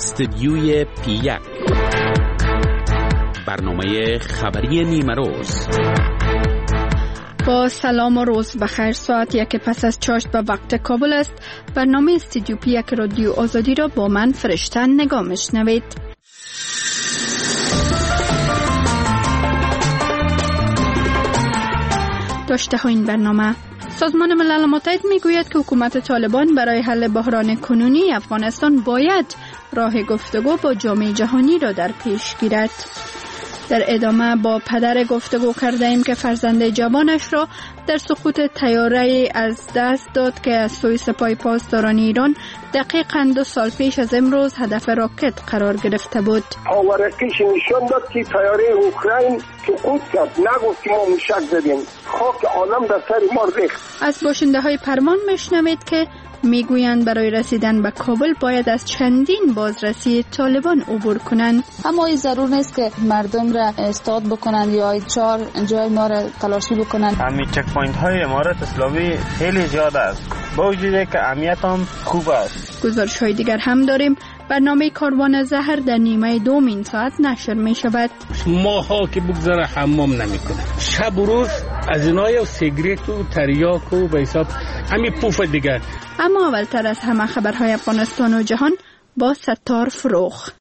استدیوی پی1 برنامه خبری نیمه روز. با سلام و روز بخیر. ساعت یک پس از چاشت به وقت کابل است. برنامه استدیو پی1 رادیو آزادی را با من فرشته نگاه میشنوید. داشته ها این برنامه: سازمان ملل متحد میگوید که حکومت طالبان برای حل بحران کنونی افغانستان باید راه گفتگو با جامعه جهانی را در پیش گیرد. در ادامه با پدر گفتگو کرده ایم که فرزند جوانش را در سقوط طیاره از دست داد که از سوی سپاه پاسداران ایران دقیقاً 2 سال پیش از امروز هدف راکت قرار گرفته بود. آورکیش نشان داد که طیاره اوکراین سقوط کرد. نگفت که ما موشک زدیم. خاک عالم در سر ما ریخت. از باشنده های فرمان میشنوید که میگویند برای رسیدن به کابل باید از چندین بازرسی طالبان عبور کنند. اما این ضرور نیست که مردم را استاد بکنند یا 4 جای ما را تلاشی بکنند. همین چک پوینت های امارات اسلامی خیلی زیاده است، با وجودی که امنیت هم خوب است. گزارش های دیگر هم داریم. برنامه کاروان زهر در نیمه دوم این ساعت نشر می شود. ماها که بگذاره حمام نمی کنه، شب و روز از اینای و سیگریت و تریاک و به حساب همین پوف دیگر. اما اولتر از همه خبرهای افغانستان و جهان با ستار فروغ.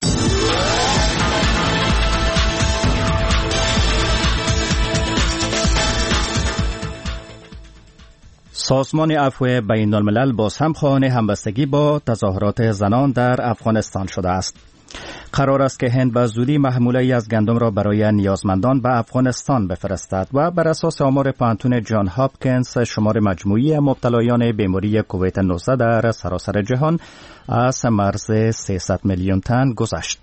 سازمان عفو بین الملل باز هم خواهان همبستگی با تظاهرات زنان در افغانستان شده است. قرار است که هند به زودی محموله‌ای از گندم را برای نیازمندان به افغانستان بفرستد و بر اساس آمار پانتون جان هاپکینز شمار مجموعی مبتلایان بیماری کووید 19 در سراسر جهان از مرز 300 میلیون تن گذشت.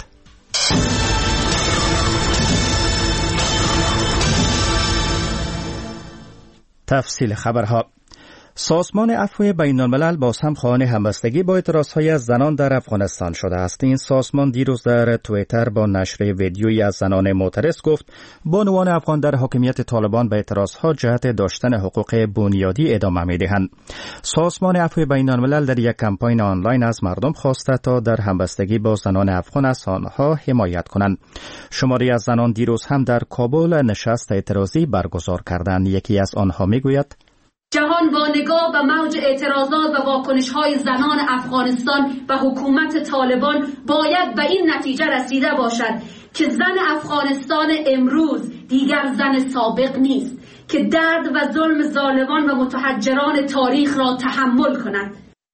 تفصیل خبرها: سازمان عفو بین الملل باز هم خواهان همبستگی با اعتراضهای زنان در افغانستان شده است. این سازمان دیروز در توییتر با نشر ویدیویی از زنان معترض گفت بانوان افغان در حاکمیت طالبان به اعتراضها جهت داشتن حقوق بنیادی ادامه می‌دهند. سازمان عفو بین الملل در یک کمپاین آنلاین از مردم خواسته تا در همبستگی با زنان افغان از آنها حمایت کنند. شماری از زنان دیروز هم در کابل نشست اعتراضی برگزار کردند. یکی از آنها میگوید: جهان با نگاه به موج اعتراضات و واکنش‌های زنان افغانستان و حکومت طالبان باید به این نتیجه رسیده باشد که زن افغانستان امروز دیگر زن سابق نیست که درد و ظلم ظالمان و متحجران تاریخ را تحمل کند.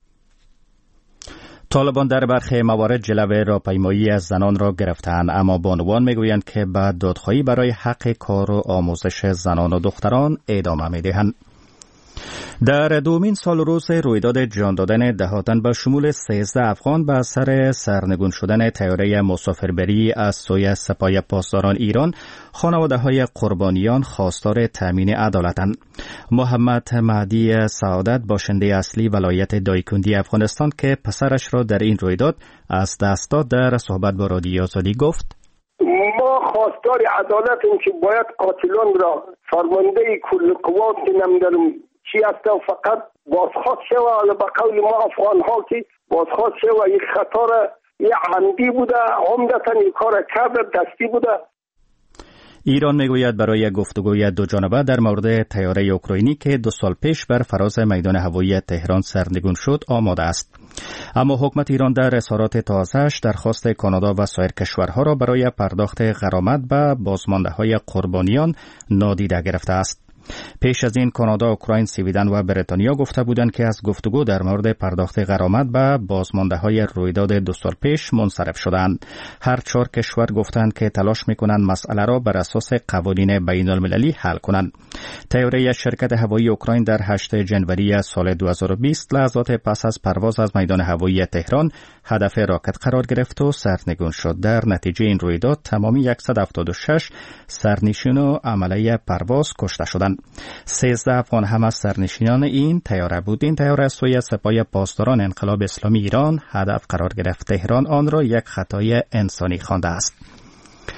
طالبان در برخی موارد جلوه راهپیمایی از زنان را گرفتند، اما بانوان میگویند که به دادخواهی برای حق کار و آموزش زنان و دختران ادامه میدهند. در دومین سال روز رویداد جان دادن دهاتن به شمول 13 افغان به اثر سرنگون شدن طیاره مسافربری از سوی سپاه پاسداران ایران، خانواده‌های قربانیان خواستار تامین عدالتند. محمد مهدی سعادت، باشنده اصلی ولایت دایکندی افغانستان که پسرش را در این رویداد از دست داد، در صحبت با رادیو آزادی گفت: ما خواستار عدالتیم که باید قاتلان را فرمانده کل قوات نمیداریم چی است و فقط بازخواست شوه. به قول ما افغان ها که بازخواست شوه. این خطا را یه عمدی بوده، عمدتا این کار کبر دستی بوده. ایران میگوید برای گفتگوی دو جانبه در مورد طیاره اوکراینی که 2 سال پیش بر فراز میدان هوایی تهران سرنگون شد آماده است. اما حکومت ایران در اظهارات تازه‌اش درخواست کانادا و سایر کشورها را برای پرداخت غرامت به بازمانده‌های قربانیان نادیده گرفته است. پیش از این کانادا، اوکراین، سویدن و بریتانیا گفته بودند که از گفتگو در مورد پرداخت غرامت به بازمانده‌های رویداد 2 سال پیش منصرف شدند. هر 4 کشور گفتند که تلاش می‌کنند مسئله را بر اساس قوانین بین‌المللی حل کنند. طیاره شرکت هوایی اوکراین در 8 ژانویه سال 2020 لحظات پس از پرواز از میدان هوایی تهران هدف راکت قرار گرفت و سرنگون شد. در نتیجه این رویداد تمامی 176 سرنشین و عمله پرواز کشته شدند. 13 افغان هم از سرنشینان این طیاره بود. این طیاره از سوی سپاه پاسداران انقلاب اسلامی ایران هدف قرار گرفت. تهران آن را یک خطای انسانی خوانده است.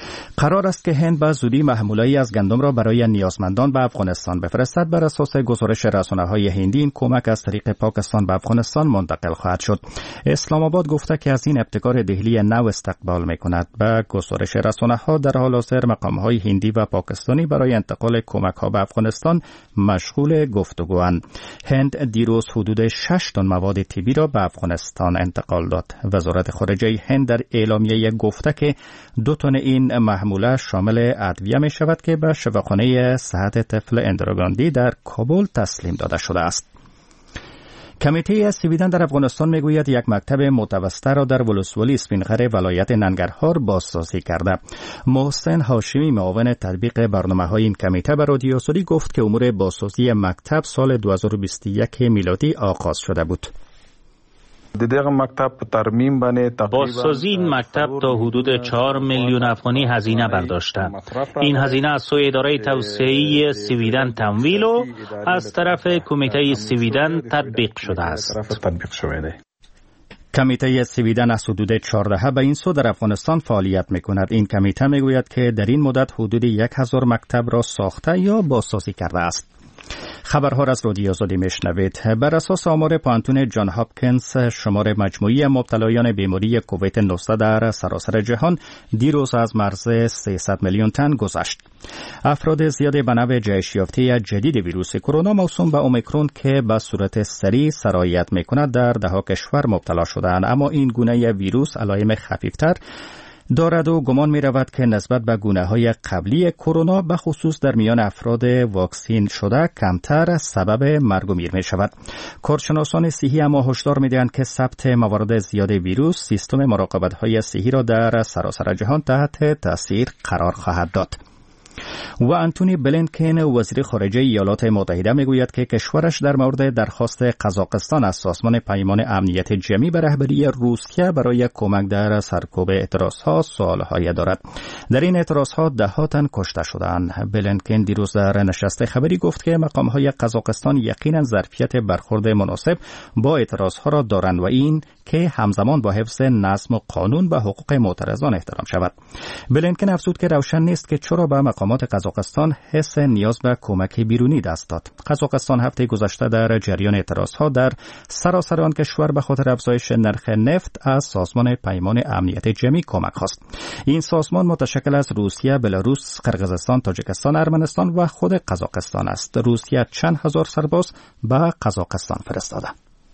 قرار است که هند به زودی محموله‌ای از گندم را برای نیازمندان به افغانستان بفرستد. بر اساس گزارش رسانه‌های هندی این کمک از طریق پاکستان به افغانستان منتقل خواهد شد. اسلام آباد گفته که از این ابتکار دهلی نو استقبال می‌کند. به گزارش رسانه‌ها در حال حاضر مقام‌های هندی و پاکستانی برای انتقال کمک‌ها به افغانستان مشغول گفتگواند. هند دیروز حدود 6 تن مواد طبی را به افغانستان انتقال داد. وزارت خارجه هند در اعلامیه گفته که 2 تن این محموله شامل ادویه می شود که به شفاخانه صحت طفل اندراگاندی در کابل تسلیم داده شده است. کمیته سویدن در افغانستان میگوید یک مکتب متوسطه را در ولسوالی اسپینغر ولایت ننگرهار بازسازی کرده. محسن هاشمی معاون تطبیق برنامه‌های این کمیته به رادیو آزادی گفت که امور بازسازی مکتب سال 2021 میلادی آغاز شده بود. بازسازی این مکتب تا حدود 4 میلیون افغانی هزینه برداشته. این هزینه از سوی اداره توسعه سویدن تمویل و از طرف کمیته سویدن تطبیق شده است. کمیته سویدن از حدود 14 به این سو در افغانستان فعالیت می‌کند. این کمیته میگوید که در این مدت حدود 1000 مکتب را ساخته یا بازسازی کرده است. خبرها را از رادیو آزادی میشنوید. بر اساس آمار پانتون جان هاپکینز شمار مجموعی مبتلایان بیماری کووید 19 در سراسر جهان دیروز از مرز 300 میلیون تن گذشت. افراد زیادی به نوع جهش یافته جدید ویروس کرونا موسوم به اومیکرون که به صورت سریع سرایت میکند در دهها کشور مبتلا شدند، اما این گونه ویروس علائم خفیفتر دارد و گمان می رود که نسبت به گونه‌های قبلی کرونا به خصوص در میان افراد واکسین شده کمتر سبب مرگ و میر می شود. کارشناسان صحی اما هشدار می دهند که ثبت موارد زیاد ویروس سیستم مراقبت‌های صحی را در سراسر جهان تحت تاثیر قرار خواهد داد. و انتونی بلینکن وزیر خارجه ایالات متحده میگوید که کشورش در مورد درخواست قزاقستان از سازمان پیمان امنیت جمعی به رهبری روسیه برای کمک در سرکوب اعتراضها سوالهای دارد. در این اعتراضها 10 تن کشته شدند. بلینکن دیروز در نشست خبری گفت که مقامهای قزاقستان یقینا ظرفیت برخورد مناسب با اعتراضها را دارند و این که همزمان با حفظ نظم و قانون و حقوق معترضان احترام شود. بلینکن افزود که روشن نیست که چرا به مقامات قزاقستان حس نیاز به کمک بیرونی دست داد. قزاقستان هفته گذشته در جریان اعتراضها در سراسر آن کشور به خاطر افزایش نرخ نفت از سازمان پیمان امنیت جمعی کمک خواست. این سازمان متشکل از روسیه، بلاروس، قرقیزستان، تاجیکستان، ارمنستان و خود قزاقستان است. روسیه چند هزار سرباز به قزاقستان فرستاده.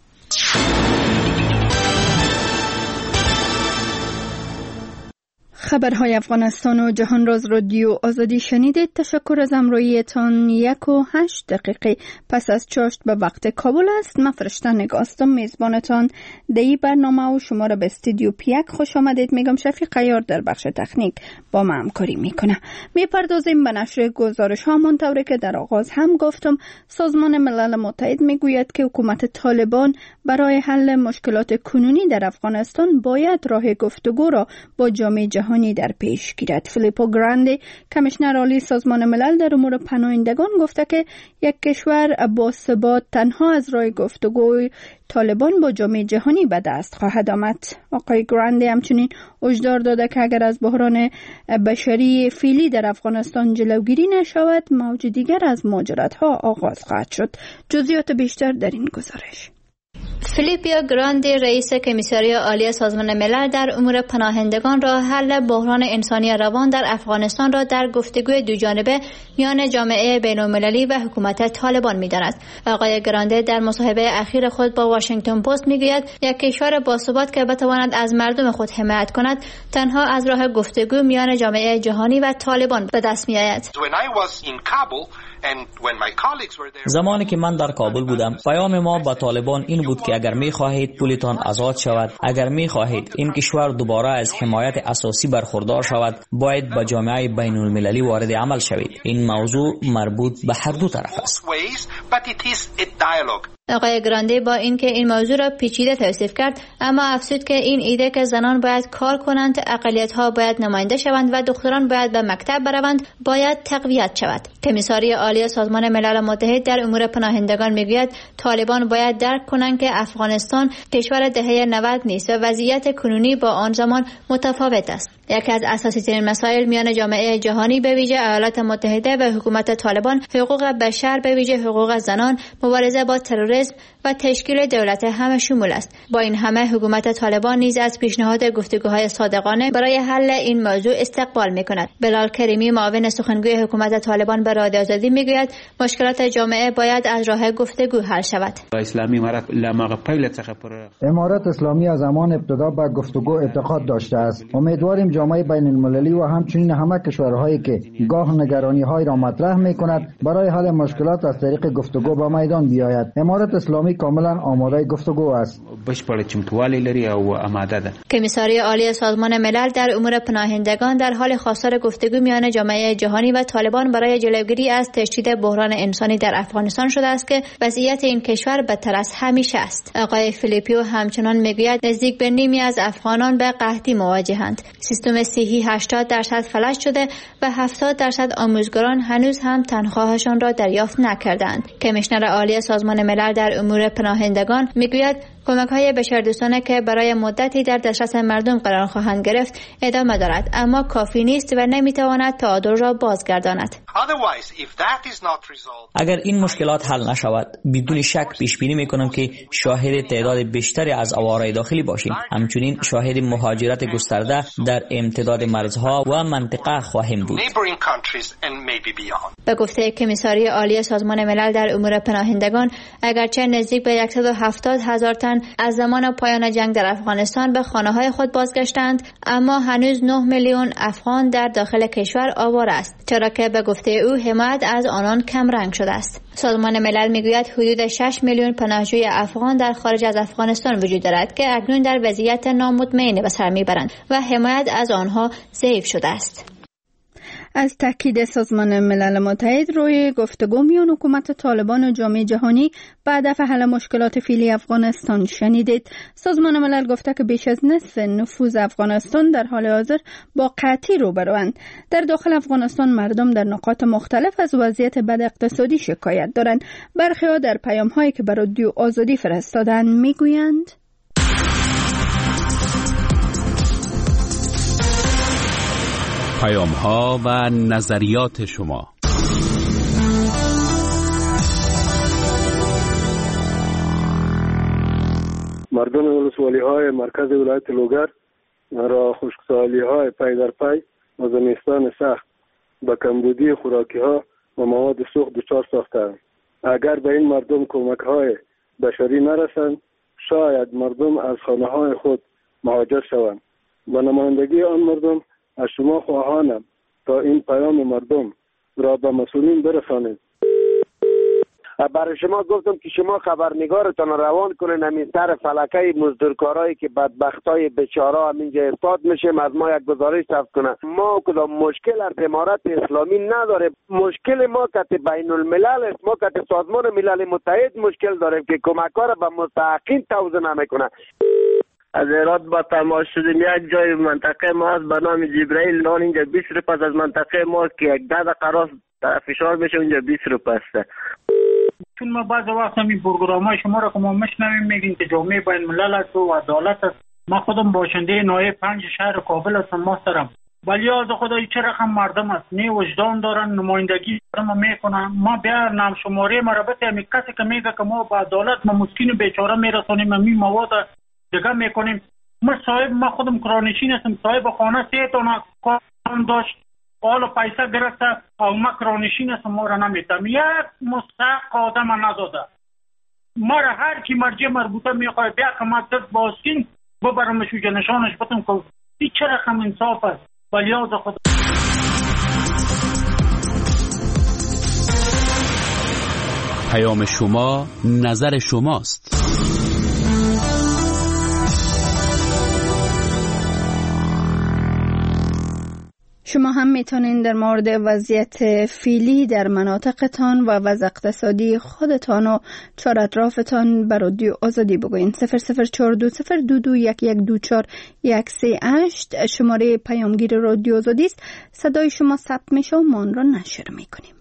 خبرهای افغانستان و جهان را از رادیو آزادی شنیدید. تشکر از همراهیتان. 1:08 پس از چاشت به وقت کابل است. من فرشته نگاستم میزبانتان در این برنامه و شما را به استودیو پیک خوش آمدید میگم. شفیق عیار در بخش تکنیک با ما همکاری میکنه. میپردازیم به نشر گزارش ها. همانطوری که در آغاز هم گفتم، سازمان ملل متحد میگوید که حکومت طالبان برای حل مشکلات کنونی در افغانستان باید راه گفتگو را با جامعه جهانی در پیش گیرد. فیلیپو گراندی، کمیشنر عالی سازمان ملل در امور پناهندگان، گفته که یک کشور با ثبات تنها از راه گفتگوی طالبان با جامعه جهانی به دست خواهد آمد. آقای گراندی همچنین هشدار داده که اگر از بحران بشری فعلی در افغانستان جلوگیری نشود، موج دیگر از مهاجرت‌ها آغاز خواهد شد. جزئیات بیشتر در این گزارش. فیلیپو گراندی، رئیس کمیساری عالی سازمان ملل در امور پناهندگان، راه حل بحران انسانی روان در افغانستان را در گفتگوی دوجانبه میان جامعه بین‌المللی و حکومت طالبان می‌داند. آقای گراندی در مصاحبه اخیر خود با واشنگتن پست میگوید یک کشور باثبات که بتواند از مردم خود حمایت کند تنها از راه گفتگو میان جامعه جهانی و طالبان به دست می‌آید. زمانی که من در کابل بودم، پیام ما با طالبان این بود که اگر می خواهید پولتان آزاد شود، اگر می خواهید این کشور دوباره از حمایت اساسی برخوردار شود، باید با جامعه بین المللی وارد عمل شوید. این موضوع مربوط به هر دو طرف است. آقای گرانده با اینکه این موضوع را پیچیده توصیف کرد، اما افزود که این ایده که زنان باید کار کنند، اقلیت‌ها باید نماینده شوند و دختران باید به مکتب بروند باید تقویت شود. کمیساری عالی سازمان ملل متحد در امور پناهندگان میگوید طالبان باید درک کنند که افغانستان کشور دهه 90 نیست و وضعیت کنونی با آن زمان متفاوت است. یکی از اساسی ترین مسائل میان جامعه جهانی به ویژه ایالات متحده و حکومت طالبان حقوق بشر به ویژه حقوق زنان، مبارزه با تروریسم و تشکیل دولت همه شمول است. با این همه حکومت طالبان نیز از پیشنهاد گفتگوهای صادقانه برای حل این موضوع استقبال می‌کند. بلال کریمی معاون سخنگوی حکومت طالبان به رادیو آزادی میگوید مشکلات جامعه باید از راه گفتگو حل شود. امارت اسلامی از زمان ابتدا به گفتگو اعتقاد داشته است. امیدواریم جامعه بین المللی و همچنین همه کشورهایی که گاه نگرانی‌های را مطرح می‌کند برای حل مشکلات از طریق گفتگو به میدان بیاید. امارت اسلامی کاملا آماده گفتگو است. کمیساری عالی سازمان ملل در امور پناهندگان در حال خواستار گفتگو میان جامعه جهانی و طالبان برای جلوگیری از تشدید بحران انسانی در افغانستان شده است که وضعیت این کشور بدتر از همیشه است. آقای فیلیپیو همچنان میگوید نزدیک به نیمی از افغانان به قحطی مواجهند. سیستم صحی 80% فلج شده و 70% آموزگاران هنوز هم تنخواهشان را دریافت نکردند. کمیشنر عالی سازمان ملل در امور پناهندگان میگوید کمک‌های بشردوستانه که برای مدتی در دسترس مردم قرار خواهند گرفت ادامه دارد، اما کافی نیست و نمیتواند تعادل را بازگرداند. اگر این مشکلات حل نشود بدون شک پیش بینی میکنم که شاهد تعداد بیشتری از آوارای داخلی باشیم. همچنین شاهد مهاجرت گسترده در امتداد مرزها و منطقه خواهیم بود. به گفته کمیساری عالی سازمان ملل در امور پناهندگان، اگرچه نزدیک به 170,000 تن از زمان پایان جنگ در افغانستان به خانه‌های خود بازگشتند، اما هنوز 9 میلیون افغان در داخل کشور آواره است، چرا که به گفته او حمایت از آنان کم رنگ شده است. سازمان ملل میگوید حدود 6 میلیون پناهجوی افغان در خارج از افغانستان وجود دارد که اکنون در وضعیت نامطمئن به سر میبرند و حمایت از آنها ضعیف شده است. از تاکید سازمان ملل متحد روی گفتگو میان حکومت طالبان و جامعه جهانی بعد از حل مشکلات فعلی افغانستان شنیدید. سازمان ملل گفته که بیش از نصف نفوذ افغانستان در حال حاضر با قحطی روبروند. در داخل افغانستان مردم در نقاط مختلف از وضعیت بد اقتصادی شکایت دارند. برخی‌ها در پیام‌هایی که برای رادیو آزادی فرستادند میگویند پیام‌ها و نظریات شما. مردم ولسوالی‌های مرکز ولایت لوگر را خشکسالی‌های پی در پی و زمستان سخت با کمبودی خوراکی‌ها و مواد سوخت دچار ساختند. اگر به این مردم کمک‌های بشری نرسند، شاید مردم از خانه‌های خود مهاجر شوند. با نمایندگی آن مردم از شما خواهانم تا این پیام مردم را به مسئولین برسانید. برای شما گفتم که شما خبرنگارتان روان کنین همین سر فلکه مزدورکارایی که بدبختای بیچاره همینجا افتاد میشیم. از ما یک گزارش ثبت کنه. ما کدام مشکل از امارت اسلامی نداره. مشکل ما که بین الملل است. ما که سازمان ملل متحد مشکل داریم که کمک‌ها را به مستحقین توزیع نمیکنه. از هرات با تماس شدیم. یک جای منطقه ما از به نام جبرائیل نان اینجا 20 روپیه از منطقه ما که یک داده قراص فشار بشه اونجا 20 روپیه است. چون ما بعض وقت همین پروگرام‌های شما را که ما میشنویم میگین که جامعه بین الملل است و عدالت است. ما خودم باشنده نایب 5 شهر کابل هستم محترم. ولی از خدای چه رقم مردم است، نه وجدان دارن، نمایندگی ما میکنن. ما بیا نام شماره مربوط همین کسی که میگه که ما با عدالت ما مسکین بیچاره میرسونیم همین مواد دیگه میکنیم. ما خودم کرانشین هستم، صاحب خانه 3 تا کارم داشت، حالا پیسه گرفته و ما کرانشین هستم، ما را نمیتم. یک مستحق آدم نداده. ما را هر کی مرجع مربوطه میخواه بیا که ما دست بازکین ببرمش و جنشانش بتم که این چه رقم انصاف است. ولی از خدا پیام شما نظر شماست. شما هم میتونین در مورد وضعیت فعلی در مناطقتان و وضع اقتصادی خودتان و چهار اطرافتان به رادیو آزادی بگوین. 00420221124 شماره پیامگیر رادیو آزادی است. صدای شما ثبت میشه و ما آن را نشر میکنیم.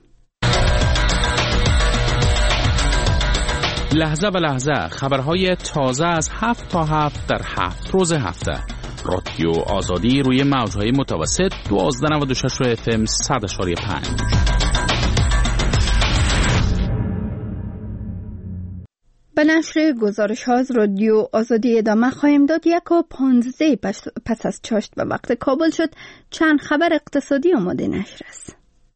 لحظه به لحظه خبرهای تازه از 7 تا 7 در 7 روز هفته. رادیو آزادی روی موج‌های متوسط 1296 FM 100.5. به نشر گزارش ها از رادیو آزادی ادامه خواهیم داد. 1:15 پس از چاشت به وقت کابل شد. چند خبر اقتصادی آماده نشر است.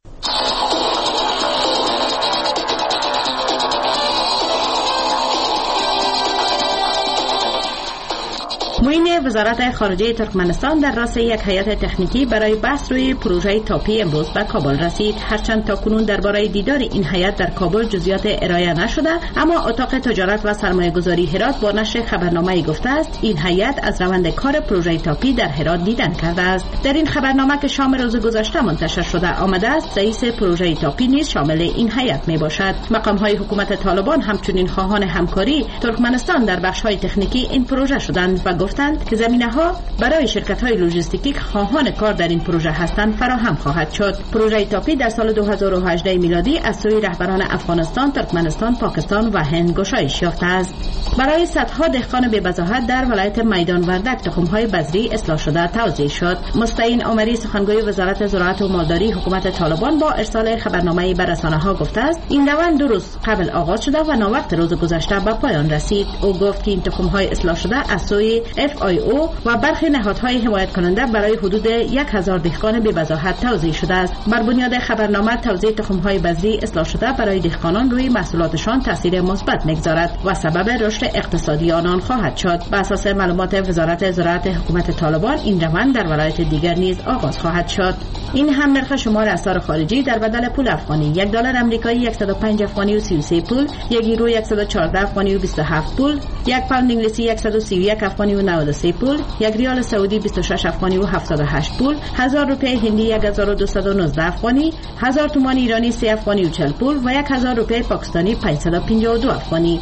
معین وزارت خارجه ترکمنستان در راس یک هیئت تکنیکی برای بحث روی پروژه تاپی امروز به کابل رسید. هرچند تاکنون درباره دیدار این هیئت در کابل جزئیات ارائه نشده، اما اتاق تجارت و سرمایه‌گذاری هرات با نشر خبرنامه گفته است این هیئت از روند کار پروژه تاپی در هرات دیدن کرده است. در این خبرنامه که شام روز گذشته منتشر شده آمده است رئیس پروژه تاپی نیز شامل این هیئت می باشد. مقام‌های حکومت طالبان همچنین خواهان همکاری ترکمنستان در بخش‌های تکنیکی این پروژه شدند و گفتند که زمینه‌ها برای شرکت‌های لوجستیکی خواهان کار در این پروژه هستند فراهم خواهد شد. پروژه تاپی در سال 2018 میلادی از سوی رهبران افغانستان، ترکمنستان، پاکستان و هند گشایش یافته است. برای صدها دهقان بی‌وضاحت در ولایت میدان وردک تخم‌های بذری اصلاح شده توزیع شد. مستعین عمری سخنگوی وزارت زراعت و مالداری حکومت طالبان با ارسال خبرنامه‌ای به رسانه‌ها گفته است این روند 2 روز قبل آغاز شده و ناوقت روز گذشته به پایان رسید. او گفت که این تخم‌های اصلاح شده از سوی FIO و برخی نهادهای حمایت کننده برای حدود 1000 دهقان بی‌وضاحت توزیع شده است. بر بنیاد خبرنامه توزیع تخم‌های بذری اصلاح شده برای دهقانان روی محصولاتشان تاثیر مثبت می‌گذارد و سبب رشد اقتصادی آنان خواهد شد. بر اساس معلومات وزارت زراعت حکومت طالبان این روند در ولایت دیگر نیز آغاز خواهد شد. این هم نرخ شمار اسعار خارجی در بدل پول افغانی: 1 دلار آمریکایی 105 افغانی و 33 پول، 1 یورو 114 افغانی و 27 پول، 1 پوند انگلیسی 131 افغانی و 93 پول، 1 ریال سعودی 26 افغانی و 78 پول، 1000 روپیه هندی 1219 افغانی، 1000 تومان ایرانی 3 افغانی و 40 پول و 1000 روپیه پاکستانی 552 افغانی.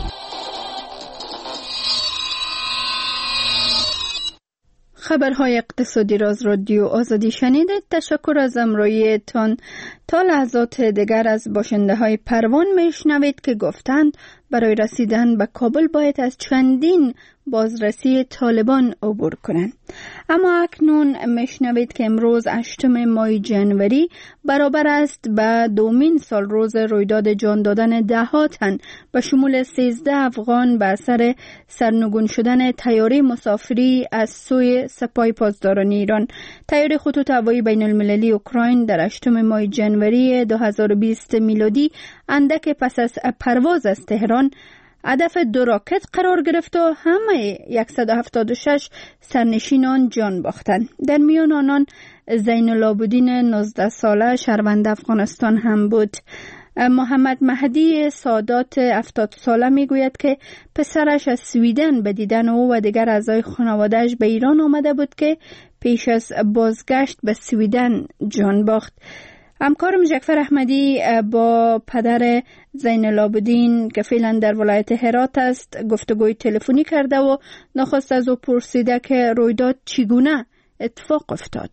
خبرهای اقتصادی را از رادیو آزادی شنیدید. تشکر از همراهیتان. تا لحظات دیگر از باشنده های پروان میشنوید که گفتند برای رسیدن به کابل باید از چندین بازرسی طالبان عبور کنند. اما اکنون میشنوید که امروز 8 ماه جنوری برابر است به 2مین سال روز رویداد جان دادن 10 تن به شمول 13 افغان به اثر سرنگون شدن طیاره مسافری از سوی سپاه پاسداران ایران. طیاره خطوط هوایی بین المللی اوکراین در 8 ماه جنوری 2020 میلادی اندک پس از پرواز از تهران هدف 2 راکت قرار گرفت و همه 176 سرنشینان جان باختند. در میان آنان زین العابدین 19 ساله شهروند افغانستان هم بود. محمد مهدی سادات 70 ساله میگوید که پسرش از سویدن به دیدن او و دیگر اعضای خانواده‌اش به ایران آمده بود که پیش از بازگشت به سویدن جان باخت. همکارم جعفر احمدی با پدر زین العابدین که فعلا در ولایت هرات است گفتگوی تلفنی کرده و نخست از او پرسیده که رویداد چگونه اتفاق افتاد.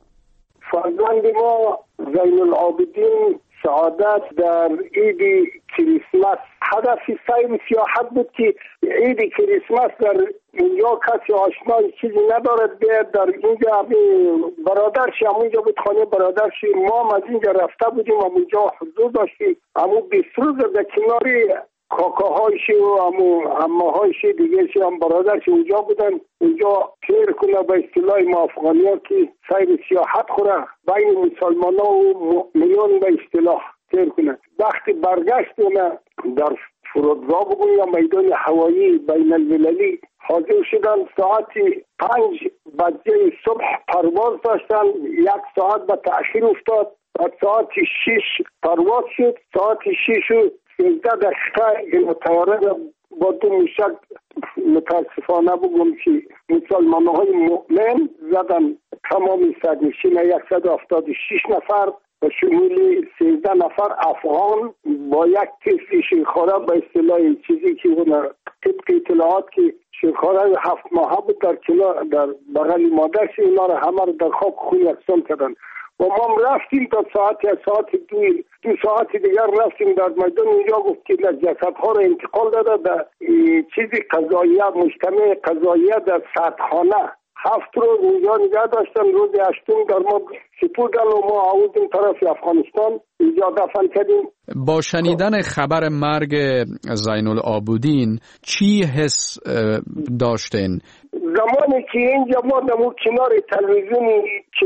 فرزند ما زین العابدین سعادت در عید کریسمس هدف سیر سیاحت بود که عید کریسمس در اینجا کسی آشنای چیزی ندارد بیاد در اینجا. برادرش همونجا بود، خانه برادرش. ما از اینجا رفته بودیم همونجا حضور داشتیم. همون 20 روز در کناری کاکاهایش و عمه‌هایش دیگرش هم برادرش اونجا بودن. اونجا سیر کنه به اصطلاح ما افغانی ها که سیر سیاحت خوره بین مسلمان ها و مؤمنان به اصطلاح سیر کنه. وقتی برگشت اونه در فرودگاه بگوی یا میدان هوایی بین المللی حاضر شدن. ساعت 5 بجه صبح پرواز داشتن. 1 ساعت به تأخیر افتاد. بعد ساعت 6 پرواز شد. ساعت 6 و 13 دقیقه این طیاره با 2 موشک متاسفانه بگم که مسلمان های مؤمن زدن تمامی سرنشین 176 نفر و شمول 13 نفر افغان با یک تست شیرخواره به اصطلاح چیزی که طبق اطلاعات که شیرخواره 7 ماهه بود در بغل مادرش، اینا رو همه رو در خاک خون یکسان کردن و ما رفتیم تا ساعت دو ساعت دیگر رفتیم در میدان. اینجا گفت که جسدها رو انتقال داده در چیزی قضاییه، مجتمع قضاییه در سردخانه 7 روز اونجا نگه داشتن. روز 8 در ما سپردن و ما آوردیم طرف افغانستان، اینجا دفن کردیم. با شنیدن خبر مرگ زین العابدین چی حس داشتین؟ زمانی که اینجا ما در کنار تلویزیونی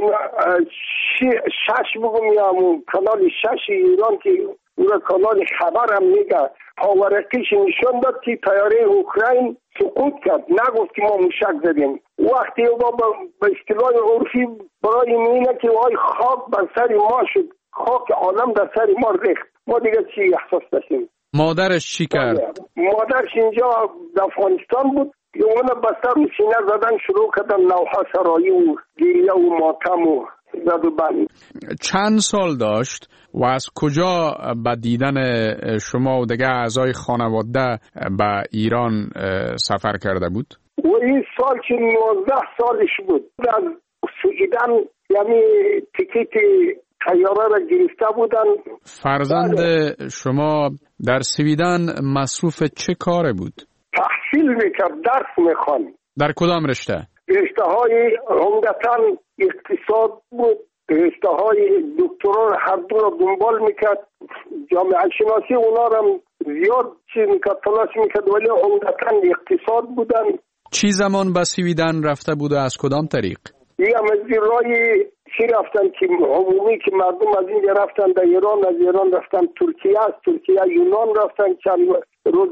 6 بگم یا کانال 6 ایران که اون کانال خبر هم میگه پاورقیش نشون داد که طیاره اوکراین سقوط کرد، نگفت که ما موشک زدیم. وقتی ما به اصطلاح عرفی برای اینه که وای خاک بر سر ما شد، خاک عالم در سر ما ریخت، ما دیگه چی احساس داشتیم. مادرش چی کرد؟ مادرش اینجا در افغانستان بود، اون بستر و سینه زدن شروع کردن، نوحه سرایی و گریه و ماتم و زد و بند. چند سال داشت و از کجا به دیدن شما و دیگه اعضای خانواده به ایران سفر کرده بود؟ و این سال که 19 سالش بود، در سویدن یعنی تیکیت طیاره را گرفته بودن. فرزند شما در سویدن مصروف چه کاره بود؟ تحصیل میکرد، درس میخوان. در کدام رشته؟ رشته های عمدتاً اقتصاد بود، رشته های دکترا هر دو را دنبال میکرد. جامعه شناسی اونا را زیاد چیز میکرد، تلاش میکرد، ولی عمدتاً اقتصاد بودن. چی زمان به سویدن رفته بود و از کدام طریق؟ یه از رای چی رفتن که عمومی که مردم از اینجا رفتن در ایران، از ایران رفتن ترکیه، از ترکیه یونان رفتن. چند روز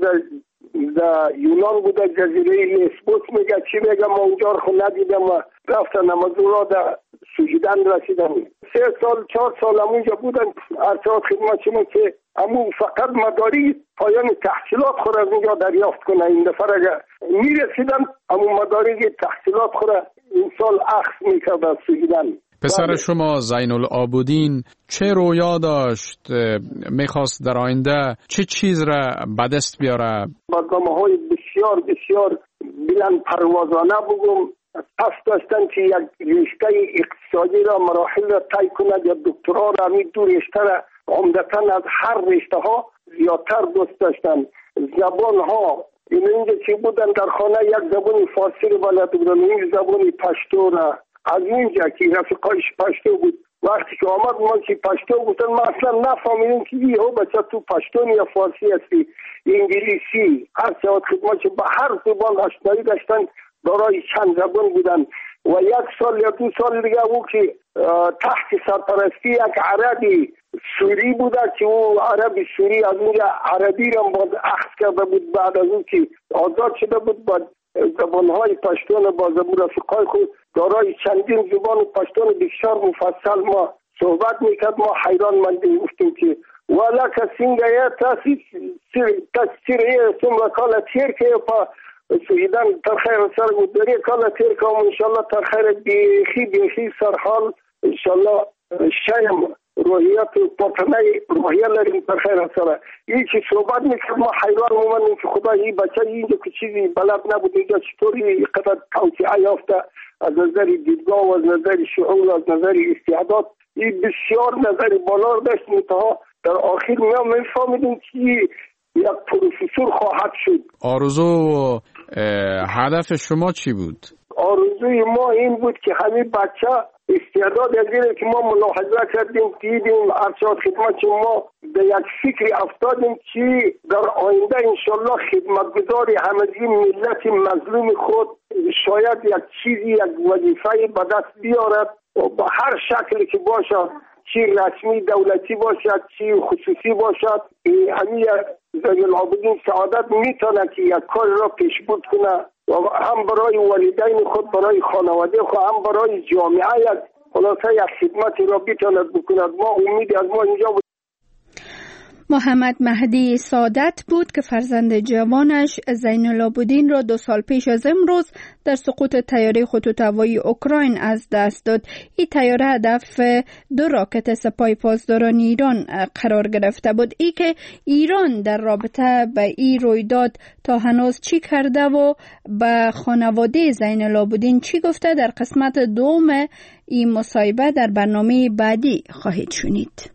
در یونان بوده، جزیره لسبوس میگه چی میگه، ما اونجا رو ندیدم و رفتن امازولا در سویدن رسیدن. 3 سال 4 سال همونجا بودن. ارشاد خدمت شما که همون فقط مداری پایان تحصیلات خود از اونجا دریافت کنه. این دفعه اگر میرسیدن همون مداری تحصیلات خود این سال اخذ میکرد از سویدن. پسر شما زین العابدین چه رویا داشت؟ میخواست در آینده چه چیز را به دست بیاره؟ برنامه‌های بسیار بسیار بلند پروازانه بگم قصد داشتن که یک رشته اقتصادی را مراحل را طی کند یا دکترا را همین دو رشته را عمدتاً از هر رشته ها زیادتر دوست داشتن. زبان ها اینجا که بودن در خانه یک زبان فارسی رو بلد بودن، این زبان پشتو را از اینجا که رفیقایش پشتو بود. وقتی که آمد ما که پشتو بودن ما اصلا نفهمیدیم که یهو بچه تو پشتون یا فارسی هستی، انگلیسی، هر چهات خدمت به هر زبان آشنایی داشتن، دارای چند زبان بودن. و 1 سال یا 2 سال دیگه او که تحت سرپرستی یک عربی سوری بوده که او عربی سوری از اونجا عربی را باز اخذ کرده بود بعد از اون که آزاد شده بود. با زبانهای پشتون با زبان رفیقای خود دارای چندین زبان پشتون بسیار مفصل ما صحبت میکرد. ما حیران مندیم، گفتیم که والا کسینگه تاسی سیره سمرا کالا تیر که پا سویدن تر خیر سر گودری کالا تیر که انشالله تر خیر بیخی سرحال انشالله شایم روحیت پرتنه روحیه لریم تر خیر سره. این که صحبت میکرد ما حیران مومنیم که خدا این بچه اینجا که چیزی بلد نبود اینجا چطوری قدر توسعه یافته از نظر دیدگاه و از نظر شعور و از نظر استعداد. این بسیار نظر بالا داشت. منتها در آخر ما میفهمیدیم که یک پروفسور خواهد شد. آرزو و هدف شما چی بود؟ آرزوی ما این بود که همین بچه استعداد از اینه که ما ملاحظه کردیم، دیدیم ارشاد خدمت ما به یک فکری افتادیم که در آینده انشالله خدمتگزار همگی ملت مظلوم خود شاید یک چیزی، یک وظیفه به دست بیارد و به هر شکلی که باشد، چی رسمی دولتی باشد چی خصوصی باشد، همین زین العابدین سعادت میتونه که یک کار را پیشبرد کنه و هم برای والدین خود، برای خانواده خود، هم برای جامعه یک خلاصه یک خدمتی را بتواند بکند. ما امید از ما اینجا بود. محمد مهدی سادت بود که فرزند جوانش زین العابدین را 2 سال پیش از امروز در سقوط طیاره خطوط هوایی اوکراین از دست داد. این طیاره هدف 2 راکت سپاه پاسداران ایران قرار گرفته بود. ای که ایران در رابطه به این رویداد تا هنوز چی کرده و به خانواده زین العابدین چی گفته در قسمت دوم این مصاحبه در برنامه بعدی خواهید شنید.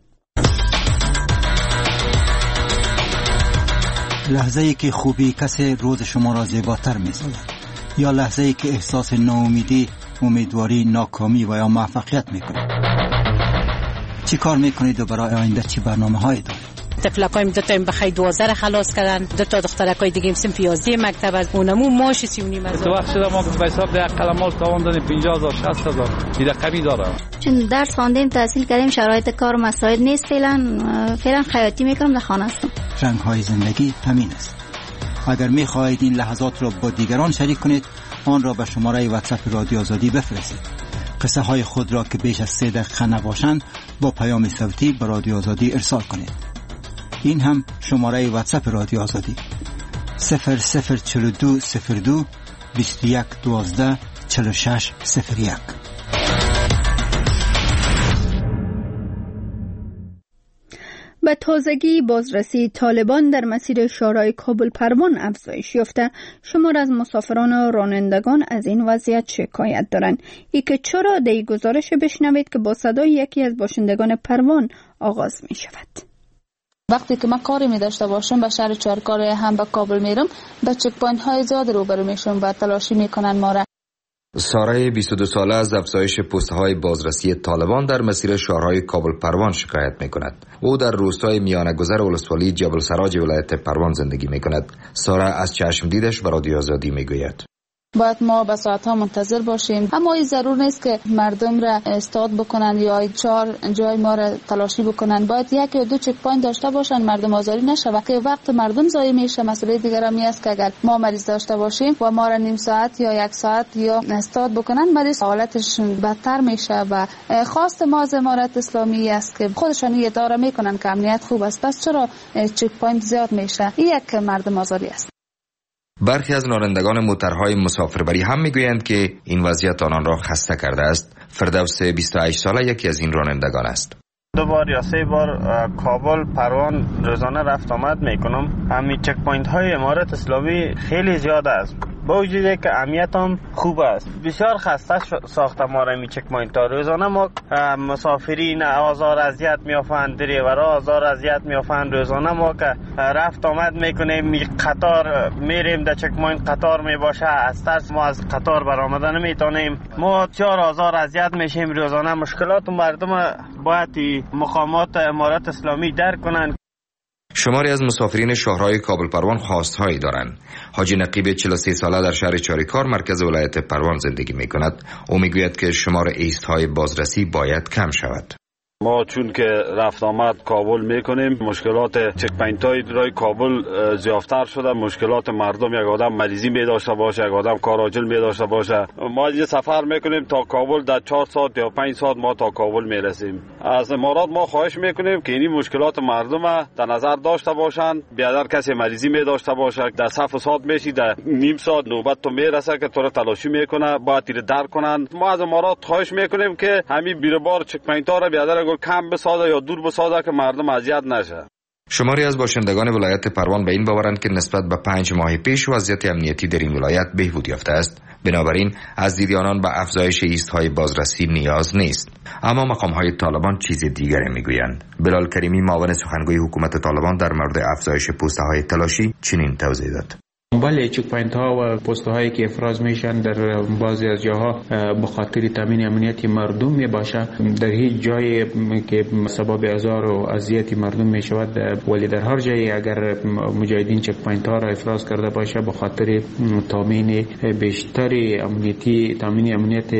لحظه‌ای که خوبی کسی روز شما را زیباتر می‌سازد، یا لحظه‌ای که احساس ناامیدی، امیدواری، ناکامی و یا موفقیت می‌کنید. چی کار می‌کنید و برای آینده چی برنامه‌هایی دارید؟ طفلکایم 2 تا بخای 12 خلاص کردن، 2 تا دخترکای دیگه سن 11 مکتب از اونمو ماش 39 از. تو وقت شده ما به حساب ده قلمال تاوان دادیم 50000 60000 دیگه کمی داره. چون درس خواندیم تحصیل کردیم شرایط کار مساعد نیست، فعلا خیاطی میکنم در خانه هستم. رنگ‌های زندگی همین است. اگر می‌خواهید این لحظات را با دیگران شریک کنید، آن را به شماره واتساپ رادیو آزادی بفرستید. قصه های خود را که بیش از 3 دقیقه نباشند با پیام صوتی به رادیو آزادی ارسال کنید. این هم شماره واتساپ رادیو آزادی 0042 02 21 12 46 01. به تازگی بازرسی طالبان در مسیر شورای کابل پروان افزایش یافته. شمار از مسافران و رانندگان از این وضعیت شکایت دارند. ای که چرا در این گزارش بشنوید که با صدای یکی از باشندگان پروان آغاز می شود. وقتی که من کاری می داشته باشم به شهر چهارکار هم به کابل میرم، به چک پوینت های زیاد روبرو میشم و تلاشی میکنن ما را. ساره 22 ساله از افزایش پست های بازرسی طالبان در مسیر شهرهای کابل پروان شکایت میکند. او در روستای میانگذر ولسوالی جبل سراج ولایت پروان زندگی میکند. ساره از چشم دیدش به رادیو آزادی میگوید. باید ما به ساعتها منتظر باشیم، اما این ضرور نیست که مردم را استاد بکنن یا 4 جای ما را تلاشی بکنن. باید 1 یا 2 چک پوینت داشته باشن، مردم آزاری نشه که وقت مردم ضایع میشه. مسئله دیگر هم است که اگر ما مریض داشته باشیم و ما را نیم ساعت یا 1 ساعت یا استاد بکنن، مریض حالتش بدتر میشه و خواست ما از امارت اسلامی است که خودشان اداره میکنن که امنیت خوب است، پس چرا چک پوینت زیاد میشه؟ این یک مردم آزاری است. برخی از رانندگان موترهای مسافربری هم میگویند که این وضعیت آنان را خسته کرده است. فردوس 28 ساله یکی از این رانندگان است. 2 بار یا 3 بار کابل پروان روزانه رفت آمد میکنم. همین چک پوینت های امارت اسلامی خیلی زیاد است، با وجودی که امنیت هم خوب است. بسیار خسته ساخته ما را می چک پوینت ها. روزانه ما مسافرین آزار اذیت میافند، دریورا آزار اذیت میافند. روزانه ما که رفت آمد میکنیم قطار میریم در چک پوینت قطار میباشه، از ترس ما از قطار برآمده نمیتونیم. ما 4 آزار اذیت میشیم روزانه. مشکلات مردم باید مقامات امارت اسلامی درک کنند. شماری از مسافرین شهرهای کابل پروان خواستهایی دارند. حاجی نقیب 43 ساله در شهر چاریکار مرکز ولایت پروان زندگی میکند. او میگوید که شمار ایست‌های بازرسی باید کم شود. ما چون که رفت آمد کابل میکنیم، مشکلات چک پوینت‌های رای کابل زیادتر شده. مشکلات مردم، یک آدم مریضی می داشته باشه، یک آدم کار عاجل می داشته باشه، ما یه سفر میکنیم تا کابل، در 4 ساعت یا 5 ساعت ما تا کابل میرسیم. از امارات ما خواهش میکنیم که این مشکلات مردم در نظر داشته باشند. بیادر کسی مریضی می داشته باشه، در صف ساعت میشی، در نیم ساعت نوبت تو میرسه که تو را تلاشی میکنه، باید تیر در کنند. ما از امارات خواهش میکنیم که همین بیربار چک پوینت‌ها را بیادر کم بسازه یا دور بسازه که مردم اذیت نشه. شماری از باشندگان ولایت پروان به این باورند که نسبت به 5 ماه پیش وضعیت امنیتی در این ولایت بهبود یافته است. بنابراین از دید آنان به افزایش ایست‌های بازرسی نیاز نیست. اما مقام‌های طالبان چیز دیگری میگویند. بلال کریمی معاون سخنگوی حکومت طالبان در مورد افزایش پست‌های تلاشی چنین توضیح داد. بله، چک پوینت ها و پست هایی که افراز میشن در بعضی از جاها به خاطر تامین امنیت مردم می باشه. در هیچ جایی که سبب آزار و اذیت مردم می شود، ولی در هر جایی اگر مجاهدین چک پوینت ها را افراز کرده باشه به خاطر تامین بیشتر امنیتی، تامین امنیت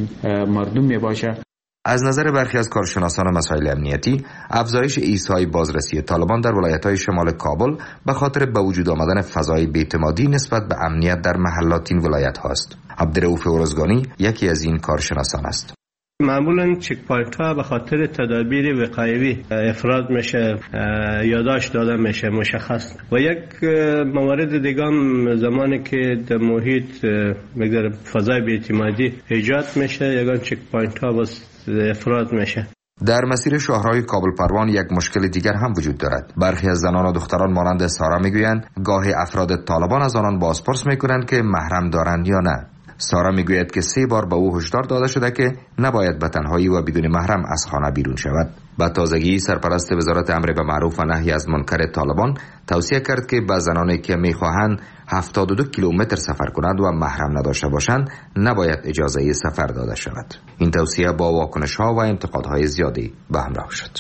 مردم می باشه. از نظر برخی از کارشناسان مسائل امنیتی، افزایش ایست‌های بازرسی طالبان در ولایت‌های شمال کابل به خاطر به وجود آمدن فضای بی‌اعتمادی نسبت به امنیت در محلات این ولایت هاست. عبدالرؤوف اورزگانی یکی از این کارشناسان است. معمولا چک پوینت ها به خاطر تدابیر وقایوی افراد میشه، یادداشت داده میشه مشخص. و یک موارد دیگه هم زمانی که در محیط بگذارم فضای بی‌اعتمادی ایجاد میشه، یگان چک پوینت ها باز افراد میشه. در مسیر شاهراه کابل پروان یک مشکل دیگر هم وجود دارد. برخی از زنان و دختران مانند سارا میگویند گاهی افراد طالبان از آنان بازپرس میکنند که محرم دارند یا نه. سارا میگوید که 3 بار به او هشدار داده شده که نباید به تنهایی و بدون محرم از خانه بیرون شود. به تازگی سرپرست وزارت امر به معروف و نهی از منکر طالبان توصیه کرد که به زنانی که میخواهند 72 کیلومتر سفر کنند و محرم نداشته باشند نباید اجازه سفر داده شود. این توصیه با واکنش‌ها و انتقادهای زیادی به همراه شد.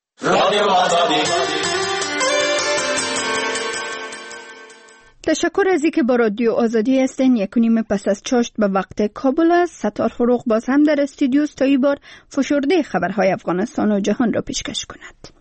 تشکر از اینکه با رادیو آزادی هستین. 1:30 پس از چاشت به وقت کابل است. ستار فروغ باز هم در استودیو است تا این بار فشرده خبرهای افغانستان و جهان را پیشکش کند.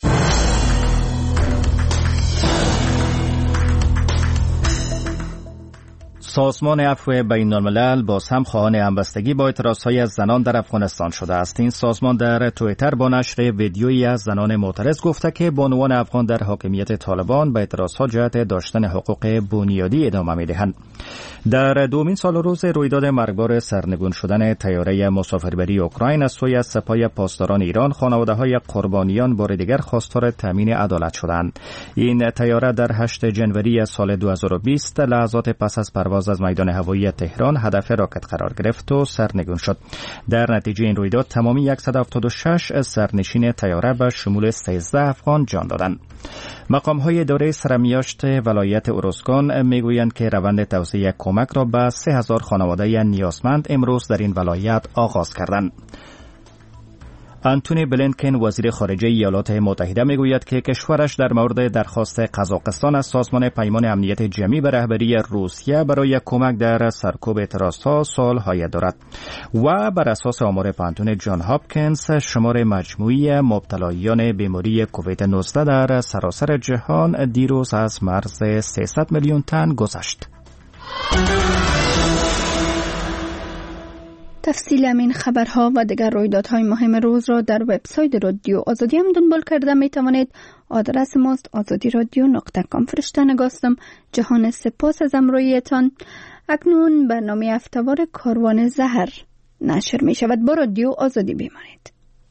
سازمان عفو بین الملل باز هم خواهان همبستگی با اعتراضهای از زنان در افغانستان شده است. این سازمان در توییتر با نشر ویدیویی از زنان معترض گفته که بانوان افغان در حاکمیت طالبان به اعتراضها جهت داشتن حقوق بنیادی ادامه می‌دهند. در دومین سال روز رویداد مرگبار سرنگون شدن طیاره مسافربری اوکراین از سوی سپاه پاسداران ایران، خانواده‌های قربانیان بار دیگر خواستار تامین عدالت شدند. این طیاره در 8 ژانویه سال 2020 لحظات پس از پرواز از میدان هوایی تهران هدف راکت قرار گرفت و سرنگون شد. در نتیجه این رویداد تمامی 176 سرنشین طیاره به شمول 13 افغان جان دادند. مقام‌های اداره سرمیاشت ولایت اروزگان میگویند که روند توزیع کمک را به 3000 خانواده نیازمند امروز در این ولایت آغاز کردند. آنتونی بلینکن وزیر خارجه ایالات متحده میگوید که کشورش در مورد درخواست قزاقستان از سازمان پیمان امنیت جمعی به رهبری روسیه برای کمک در سرکوب اعتراضها سال‌های دارد و بر اساس آمار پانتون جان هاپکینز شمار مجموعی مبتلایان بیماری کووید 19 در سراسر جهان دیروز از مرز 300 میلیون تن گذشت. تفصیل همین خبرها و دیگر رویدادهای مهم روز را در وبسایت رادیو آزادی هم دنبال کرده می توانید. آدرس ماست azadiradyo.com. فرشته نگاستم. جهان سپاس از همراهیتان. اکنون برنامه هفته‌وار کاروان زهر نشر می شود. با رادیو آزادی بمانید.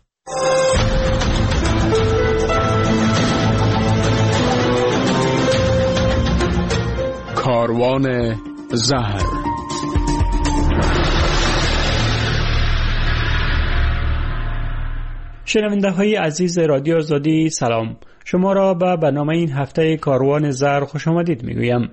کاروان زهر. شنونده های عزیز رادیو آزادی سلام، شما را به برنامه این هفته کاروان زهر خوش آمدید میگویم.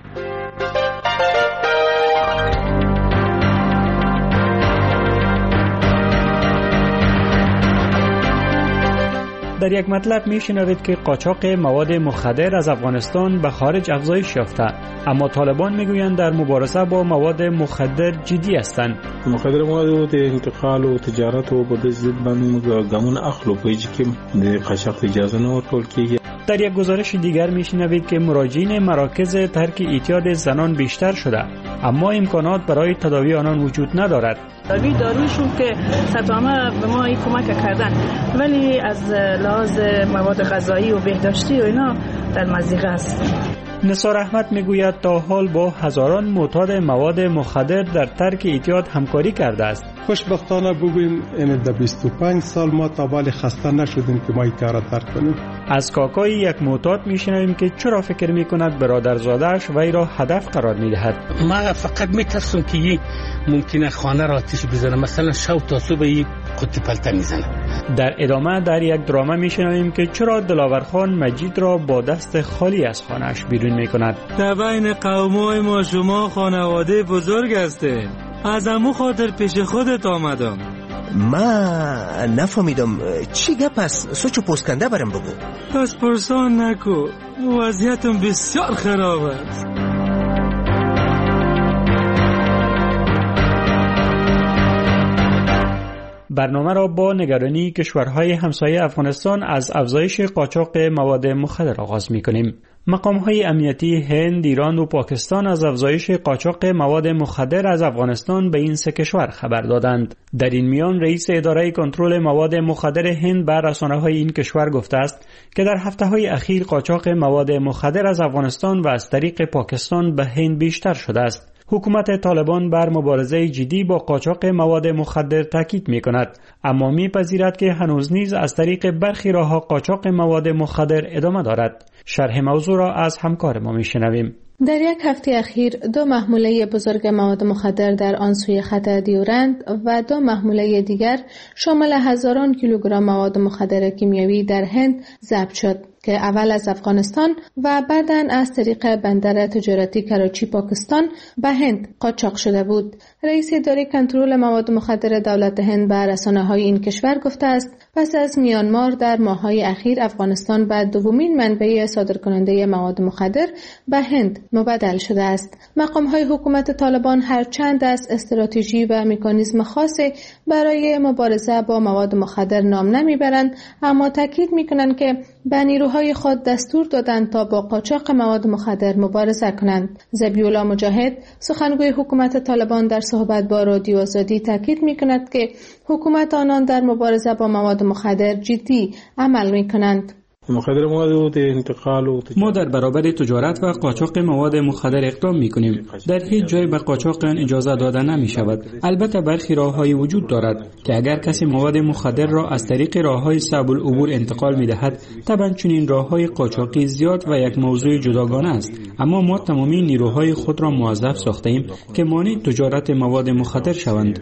در یک مطلب میشنوید که قاچاق مواد مخدر از افغانستان به خارج افزایش یافته، اما طالبان میگویند در مبارزه با مواد مخدر جدی هستند. مخدر مواد د انتقال او تجارت او په ضد باندې ګامونه اخلو په چې د قاچاق اجازه نه ورکول کیږي. در یک گزارش دیگر میشنوید که مراجعین مراکز ترک اعتیاد زنان بیشتر شده، اما امکانات برای تداوی آنان وجود ندارد. دارویشون که صدامه به ما کمک کردن، ولی از لحاظ مواد غذایی و بهداشتی و اینا در مضیقه است. نثار احمد میگوید تا حال با هزاران معتاد مواد مخدر در ترک اعتیاد همکاری کرده است. خوشبختانه بگوییم این در 25 سال ما تا بالی خسته نشدیم که ما این کار ترک کنیم. از کاکای یک معتاد میشنویم که چرا فکر میکند برادرزاده‌اش وی را هدف قرار میدهد. ما فقط میترسم که ممکنه خانه را آتش بزنه، مثلا شب تا صبح قطی پلته میزنه. در ادامه در یک دراما میشنویم که چرا دلاورخان مجید را با دست خالی از خانه‌اش بیرون میکند. در بین قومای ما شما خانواده بزرگ هسته، از امو خاطر پیش خودت آمدم. ما نفهمیدم چی گپ است، سوچو پوسکنده برم بگو. پس پرسان نکو، وضعیتم بسیار خراب است. برنامه را با نگرانی کشورهای همسایه افغانستان از افزایش قاچاق مواد مخدر آغاز می‌کنیم. مقام‌های امنیتی هند، ایران و پاکستان از افزایش قاچاق مواد مخدر از افغانستان به این سه کشور خبر دادند. در این میان رئیس اداره کنترل مواد مخدر هند به رسانه‌های این کشور گفته است که در هفته‌های اخیر قاچاق مواد مخدر از افغانستان و از طریق پاکستان به هند بیشتر شده است. حکومت طالبان بر مبارزه جدی با قاچاق مواد مخدر تاکید می‌کند، اما می‌پذیرد که هنوز نیز از طریق برخی راه‌ها قاچاق مواد مخدر ادامه دارد. شرح موضوع را از همکار ما می‌شنویم. در یک هفته اخیر 2 محموله بزرگ مواد مخدر در آن سوی خط دیورند و 2 محموله دیگر شامل هزاران کیلوگرم مواد مخدر کیمیایی در هند ضبط شد که اول از افغانستان و بعداً از طریق بندر تجارتی کراچی پاکستان به هند قاچاق شده بود. رئیس اداره کنترل مواد مخدر دولت هند به رسانه‌های این کشور گفته است پس از میانمار در ماه‌های اخیر افغانستان به دومین منبع صادرکننده مواد مخدر به هند مبدل شده است. مقام‌های حکومت طالبان هرچند از استراتژی و مکانیزم خاصی برای مبارزه با مواد مخدر نام نمیبرند، اما تاکید می‌کنند که به نیروهای خود دستور دادند تا با قاچاق مواد مخدر مبارزه کنند. ذبیح‌الله مجاهد، سخنگوی حکومت طالبان، در صحبت با رادیو آزادی تاکید می‌کند که حکومت آنان در مبارزه با مواد مخدر جدی عمل می‌کنند. ما در برابر تجارت و قاچاق مواد مخدر اقدام می‌کنیم. در هیچ جای به قاچاق اجازه داده نمی‌شود. البته برخی راه‌های وجود دارد که اگر کسی مواد مخدر را از طریق راه‌های صعب العبور انتقال می‌دهد، طبعاً چنین راه‌های قاچاقی زیاد و یک موضوع جداگانه است. اما ما تمامی نیروهای خود را موظف ساخته‌ایم که مانع تجارت مواد مخدر شوند.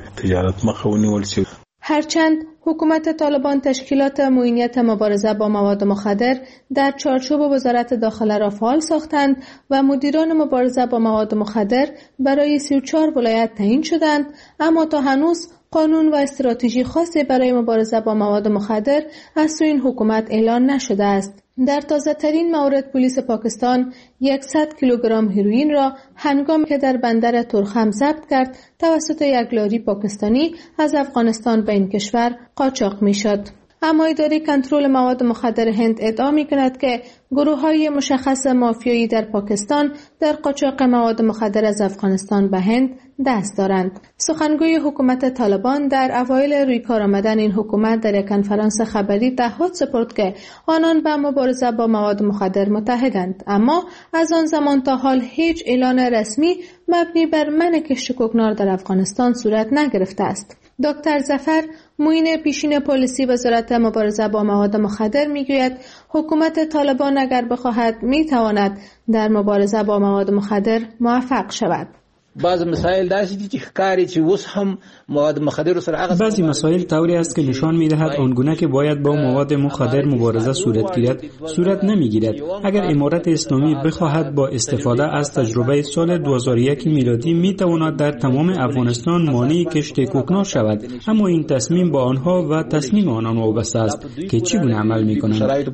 هرچند حکومت طالبان تشکیلات معینیت مبارزه با مواد مخدر در چارچوب وزارت داخله را فعال ساختند و مدیران مبارزه با مواد مخدر برای 34 ولایت تعیین شدند، اما تا هنوز قانون و استراتژی خاصی برای مبارزه با مواد مخدر از سوی این حکومت اعلان نشده است. در تازه ترین مورد پلیس پاکستان 100 کیلوگرم هروئین را هنگامی که در بندر ترخم ضبط کرد توسط یک لاری پاکستانی از افغانستان به این کشور قاچاق می‌شد. اما اداره کنترل مواد مخدر هند ادعا می‌کند که گروه‌های مشخص مافیایی در پاکستان در قاچاق مواد مخدر از افغانستان به هند دست دارند. سخنگوی حکومت طالبان در اوایل روی کار آمدن این حکومت در یک کنفرانس خبری تعهد سپرد که آنان به مبارزه با مواد مخدر متحدند، اما از آن زمان تا حال هیچ اعلان رسمی مبنی بر منع کشت کوکنار در افغانستان صورت نگرفته است. دکتر ظفر، معین پیشین پلیسی وزارت مبارزه با مواد مخدر میگوید حکومت طالبان اگر بخواهد میتواند در مبارزه با مواد مخدر موفق شود. بعضی مسائل داسې چې ښکاري چې اوس هم مواد مخدر سره هغه بعضی مسائل طوری است که نشان می‌دهد آنگونه که باید با مواد مخدر مبارزه صورت گیرد صورت نمی‌گیرد. اگر امارت اسلامی بخواهد با استفاده از تجربه سال 2001 میلادی میتواند در تمام افغانستان مانع کشت کوکنار شود، اما این تصمیم با آنها و تصمیم آنان وابسته است که چگونه عمل می‌کنند.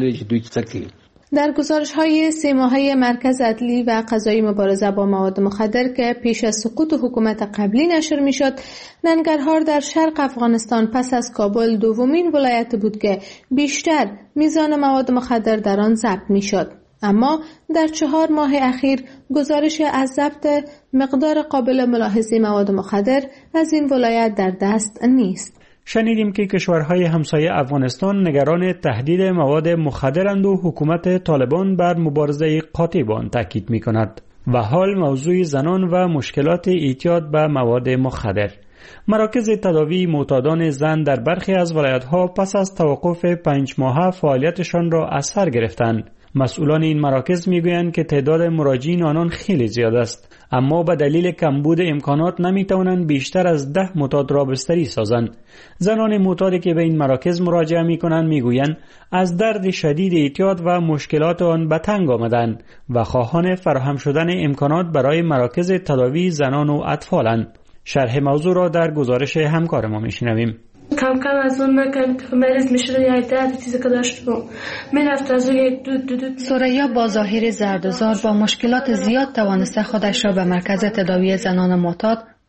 در گزارش‌های 3 ماهه مرکز عدلی و قضایی مبارزه با مواد مخدر که پیش از سقوط حکومت قبلی نشر می‌شد، ننگرهار در شرق افغانستان پس از کابل دومین ولایت بود که بیشتر میزان مواد مخدر در آن ضبط می‌شد. اما در 4 ماه اخیر گزارش از ضبط مقدار قابل ملاحظه مواد مخدر از این ولایت در دست نیست. شنیدیم که کشورهای همسایه افغانستان نگران تهدید مواد مخدرند و حکومت طالبان بر مبارزه قاطع با آن تاکید می‌کند. و حال موضوع زنان و مشکلات اعتیاد به مواد مخدر. مراکز تداوی معتادان زن در برخی از ولایت‌ها پس از توقف 5 ماهه فعالیتشان را از سر گرفتند. مسئولان این مراکز میگویند که تعداد مراجعین آنان خیلی زیاد است، اما به دلیل کمبود امکانات نمیتوانند بیشتر از 10 معتاد را بستری سازند. زنان معتادی که به این مراکز مراجعه میکنند میگویند از درد شدید اعتیاد و مشکلات آن به تنگ آمدند و خواهان فراهم شدن امکانات برای مراکز تداوی زنان و اطفالند. شرح موضوع را در گزارش همکار ما میشنویم. کم کم از اون مکن مریض میشد یا ایتاد چیزی که داشت میرفت از روی سوریا با ظاهر زردوزار با مشکلات زیاد توانسته خودش را به مرکز تداوی زنان معتاد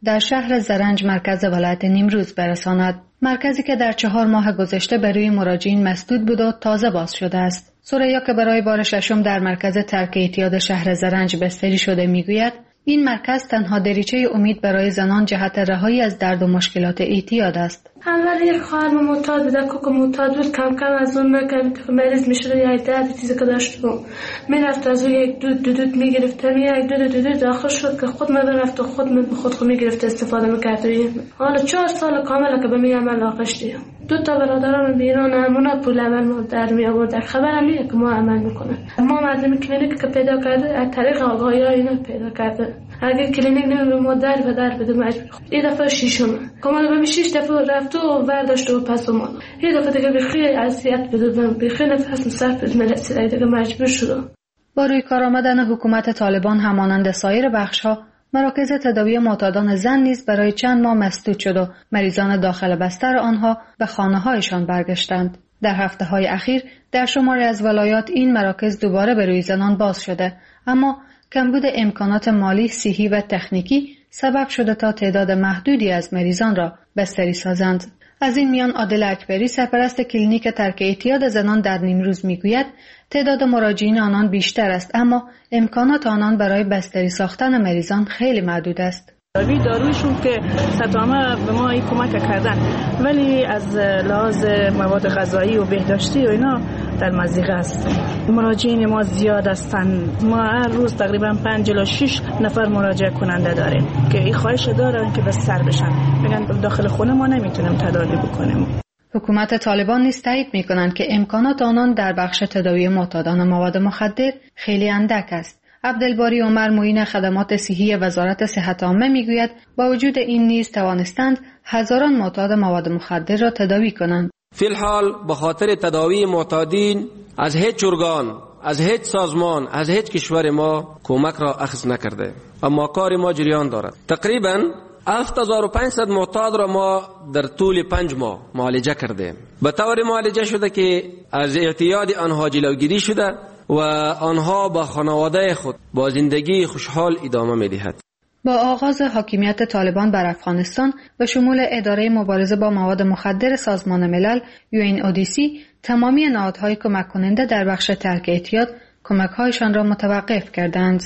در شهر زرنج مرکز ولایت نیمروز برساند. مرکزی که در 4 ماه گذشته به روی مراجعین مسدود بود و تازه باز شده است. ثریا که برای بار ششم در مرکز ترک اعتیاد شهر زرنج بستری شده میگوید این مرکز تنها دریچه امید برای زنان جهت رهایی از درد و مشکلات اعتیاد است. اول یک خواهرم معتاد بود، کوک معتاد بود، کم کم از اون که مریض میشد یا درد چیزی که داشت بود میرفت از اون یک دود میگرفتم، یک دود آخر شد که خود میرفت و خود میگرفت استفاده میکرد. حالا 4 سال کامل که به می عمل آغشتیم. 2 برادران بیرون همونا پول عمل در می آورد. خبرم نیست که ما عمل میکنه. ما مردم کلینیک که پیدا کرده از طریق آقای اینا پیدا کرده. اگه کلینیک نمیره ما در بده مجبور. این دفعه 6م کاملا به 6 دفعه رفت و برداشت و پس اومد. این دفعه دیگه بخیر اذیت بده، بخیر نفس صرف ملت دیگه مجبور شد. با روی کار آمدن حکومت طالبان همانند سایر بخش‌ها مراکز تداوی معتادان زن نیز برای چند ماه مسدود شد و مریضان داخل بستر آنها به خانه‌هایشان برگشتند. در هفته‌های اخیر در شماری از ولایات این مراکز دوباره به روی زنان باز شده، اما کمبود امکانات مالی، صحی و تکنیکی سبب شده تا تعداد محدودی از مریضان را بستری سازند. از این میان عادل اکبری سرپرست کلینیک ترک اعتیاد زنان در نیمروز میگوید تعداد مراجعین آنان بیشتر است، اما امکانات آنان برای بستری ساختن مریضان خیلی محدود است. دارویشون که ستامه به ما این کمک کردن، ولی از لحاظ مواد غذایی و بهداشتی و اینا در مضیقه است. مراجعین ما زیاد هستند. ما هر روز تقریبا 5 الی 6 نفر مراجعه کننده داریم که این خواهش دارن که بستر بشن. میگن داخل خونه ما نمیتونیم تداوی بکنیم. حکومت طالبان نیز تایید میکنند که امکانات آنان در بخش تداوی معتادان مواد مخدر خیلی اندک است. عبدالباری عمر معین خدمات صحی وزارت صحت عامه میگوید با وجود این نیز توانستند هزاران معتاد مواد مخدر را تداوی کنند. فی الحال به خاطر تداوی معتادین از هیچ ارگان، از هیچ سازمان، از هیچ کشور ما کمک را اخذ نکرده، اما کار ما جریان دارد. تقریبا 7500 معتاد را ما در طول 5 ماه معالجه کرده. به طور معالجه شده که از اعتیاد آنها جلوگیری شده و آنها با خانواده خود با زندگی خوشحال ادامه می‌دهد. با آغاز حاکمیت طالبان بر افغانستان و شمول اداره مبارزه با مواد مخدر سازمان ملل UNODC تمامی نهادهای کمک کننده در بخش ترک اعتیاد کمک‌هایشان را متوقف کردند.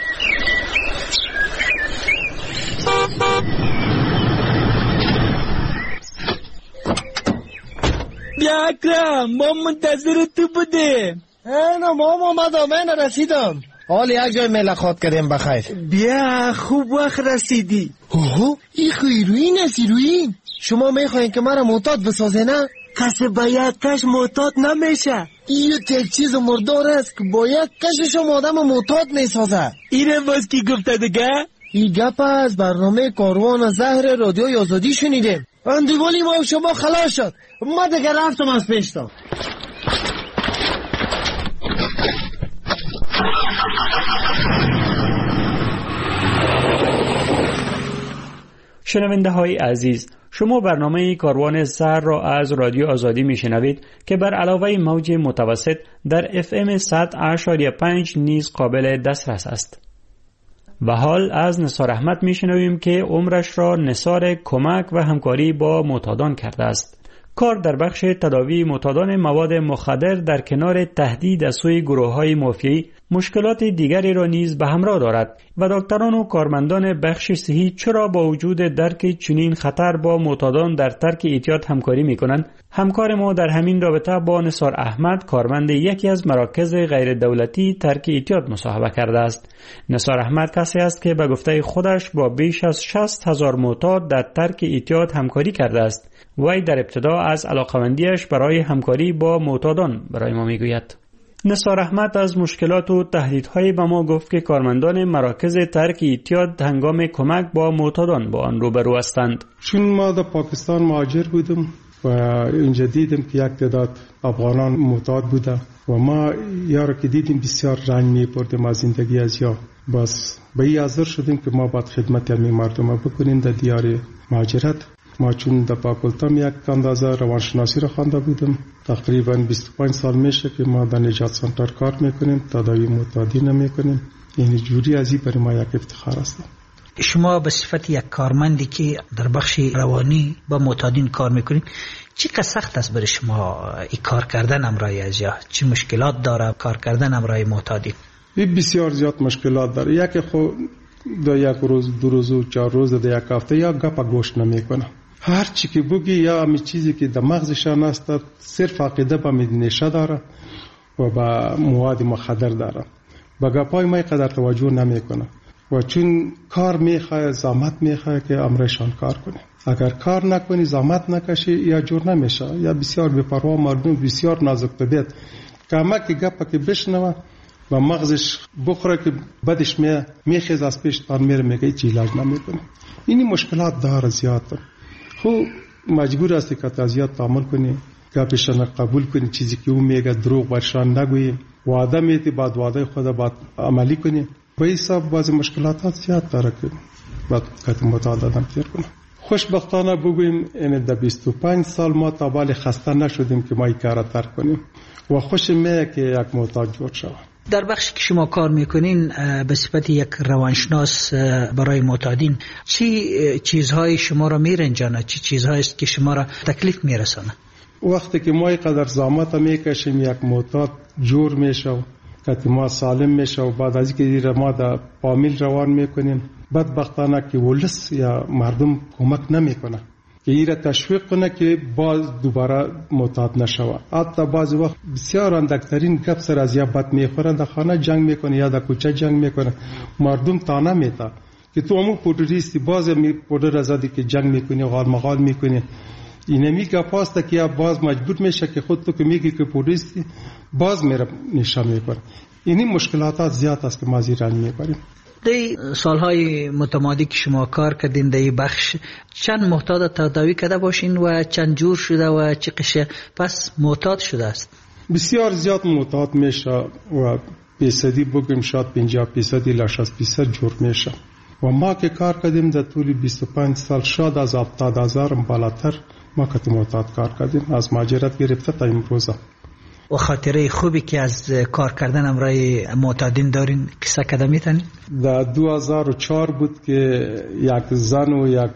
بیا اکرم، ما منتظر تو بودیم. اینا ما آمدم، من رسیدم. حال یک جای ملاقات کردیم بخیر. بیا خوب وقت رسیدی. اوه این خیروین است. ایروین شما میخواین که مرا معتاد بسازه نه؟ کسی باید کش معتاد نمیشه. این یک چیز مردار است که باید کشش آدم معتاد میسازه. اینه باز کی گفته دیگه؟ این گپ از برنامه کاروان زهر رادیوی آزادی شنیدیم. اندیوالی ما شما خلاص شد. ما دیگه رفتم از پیشتم. شنونده های عزیز، شما برنامه کاروان زهر را از رادیو آزادی میشنوید که بر علاوه موج متوسط در FM 100.5 نیز قابل دسترس است. و حال از نثار احمد میشنویم که عمرش را نثار کمک و همکاری با معتادان کرده است. کار در بخش تداوی معتادان مواد مخدر در کنار تهدید از سوی گروه‌های مافیایی مشکلات دیگری را نیز به همراه دارد و دکتران و کارمندان بخش صحی چرا با وجود درک چنین خطر با معتادان در ترک اعتیاد همکاری می‌کنند. همکار ما در همین رابطه با نثار احمد کارمند یکی از مراکز غیر دولتی ترک اعتیاد مصاحبه کرده است. نثار احمد کسی است که به گفته خودش با بیش از 60,000 معتاد در ترک اعتیاد همکاری کرده است. وی در ابتدا از علاقمندیش برای همکاری با معتادان برای ما میگوید. نثار احمد از مشکلات و تهدیدهای به ما گفت که کارمندان مراکز ترک اعتیاد هنگام کمک با معتادان با آن روبرو هستند. چون ما در پاکستان مهاجر بودم و اینجا دیدم که یک تعداد افغانان معتاد بوده و ما یارو که دیدیم بسیار رنج می‌بردیم از زندگی از یا بس به این حاضر شدیم که ما باید خدمت همین مردم بکنیم در دیار مهاجرت. ما چون در پاکلتم یک اندازه روانشناسی را خوانده بودم، تقریبا 25 سال میشه که ما در نجات سنتر کار میکنیم، تداوی معتادین میکنیم. این جوری از این برای ما یک افتخار است. شما به صفت یک کارمندی که در بخش روانی با معتادین کار میکنید، چقدر سخت است برای شما این کار کردن امرای ازیا؟ چه مشکلات داره کار کردن امرای معتادین؟ بسیار زیاد مشکلات داره. یکی خود در یک روز 2 روز و 4 روز در یک هفته یا گپ گوش نمیکنه. هر چی که بگی یا همی چیزی که در مغزشان است صرف عقیده به نشه داره و به مواد مخدر داره. به گپای ما قدر توجه نمیکنه و چون کار میخواه، زحمت میخواه که امرشان کار کنه. اگر کار نکنی، زحمت نکشی، یا جور نمیشه. یا بسیار بی‌پروا مردم، بسیار نازک طبیعت کمک گپ که بشنوه و مغزش بخوره که بعدش میخیز از پیش تان میره میگه هیچ علاج نمیکنه. این مشکلات داره زیاد. خب مجبور هستی که تا زیاد تعامل کنی، گپشان قبول کنی، چیزی که او میگه دروغ برشان نگویی، وعده میدی بعد وعده خود بعد عملی کنی. به حساب بعضی مشکلات زیاد داره که بعد کتی متعددم تیر کنه. خوشبختانه بگوییم این در 25 سال ما تا بالی خسته نشدیم که ما این کار ترک کنیم و خوشم میه که یک معتاد جور شود. در بخشی که شما کار میکنین به صفت یک روانشناس برای معتادین، چی چیزهای شما را میرنجانه؟ چی چیزهایی است که شما را تکلیف میرسانه؟ وقتی که ما قدر زحمت میکشیم یک معتاد جور میشه، که ما سالم میشه و بعد از اینکه ما در فامیل روان میکنیم، بدبختانه که ولس یا مردم کمک نمیکنه که ایره تشویق کنه که باز دوباره معتاد نشوه. حتی بعضی وقت بسیار اندکترین گپ سر از یا بد میخوره، در خانه جنگ میکنه یا در کوچه جنگ میکنه، مردم تانه میتا که تو همون پودریستی، باز می پودر ازادی که جنگ میکنی، غال مغال میکنی. اینه میگه پاسته که باز مجبور میشه که خود تو که میگی که پودریستی باز میره نشان میکنه. اینی مشکلات زیاد است که ما زیران میبریم. دی سالهای متمادی که شما کار کردین در این بخش، چند معتاد تداوی کرده باشین و چند جور شده و چه قشه پس معتاد شده است؟ بسیار زیاد معتاد میشه و پیصدی بگیم شاید 50% الی 60% جور میشه و ما که کار کردیم در طول 25 سال شاید از 70,000 بالاتر ما که معتاد کار کردیم، از مهاجرت گرفته تا امروزه. و خاطره خوبی که از کار کردن امرای معتادین دارین کسا کده میتنین؟ در 2004 بود که یک زن و یک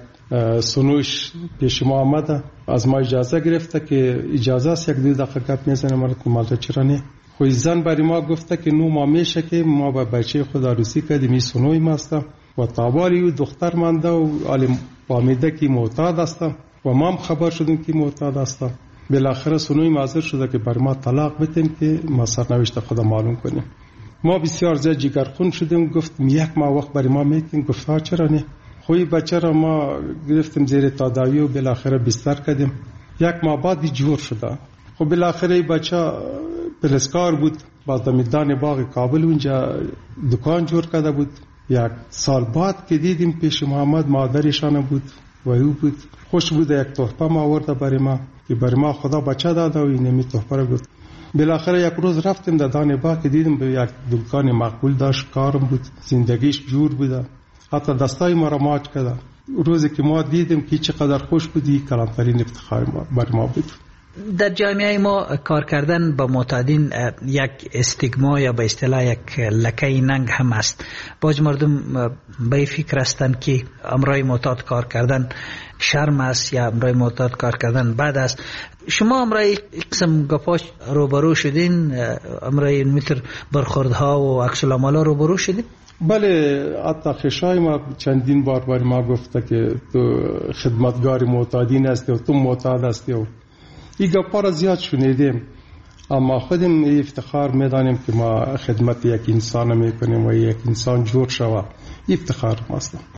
سنوش پیش ما آمده، از ما اجازه گرفته که اجازه است 1-2 دقیقه گپ میزنه. مرد مالتا چرا نه؟ خوی زن برای ما گفته که نو ما میشه که ما با بچه خود عروسی کردیم، این سنوی ماسته و تابالی و دختر منده و عالم فامیده که معتاد است و ما هم خبر شدیم که معتاد است. بالاخره سنوی معذر شده که بر ما طلاق بتیم که ما سرنوشت خدا معلوم کنیم. ما بسیار زیاد جگرخون شدیم، گفتیم 1 ماه وقت برای ما میتیم. گفت ها چرا نه؟ خوی بچه را ما گرفتیم زیر تداوی و بالاخره بستر کردیم. 1 ماه بعد جور شده. خب بالاخره بچه پلسکار بود، باز در میدان باغ کابل اونجا دکان جور کرده بود. 1 سال بعد که دیدیم پیش محمد مادرشان بود و او بود. خوش بود، یک تحفه ما آورده برای ما که برای ما خدا بچه داده و اینمی تحفه را بود. بالاخره 1 روز رفتیم در دان باغ که دیدیم به یک دکان مقبول داشت، کارم بود، زندگیش جور بوده، حتی دستای ما را ماچ کرده. روزی که ما دیدیم که چقدر خوش بودی، کلانترین افتخار برای ما بود. در جامعه ما کار کردن با معتادین یک استیگما یا به اصطلاح یک لکه ننگ هم است. باز مردم به فکر هستند که امرای معتاد کار کردن شرم است یا امرای معتاد کار کردن بد است. شما امرای قسم گپاش روبرو شدین؟ امرای متر برخوردها و عکس العمل‌ها روبرو شدین؟ بله، حتی خشای ما چندین بار برای ما گفته که تو خدمتگار معتادین هستی و تو معتاد هستی و این گپا را زیاد شنیدیم، اما خودم افتخار میدانیم که ما خدمت یک انسان میکنیم و یک انسان جور شود. افتخار ماست.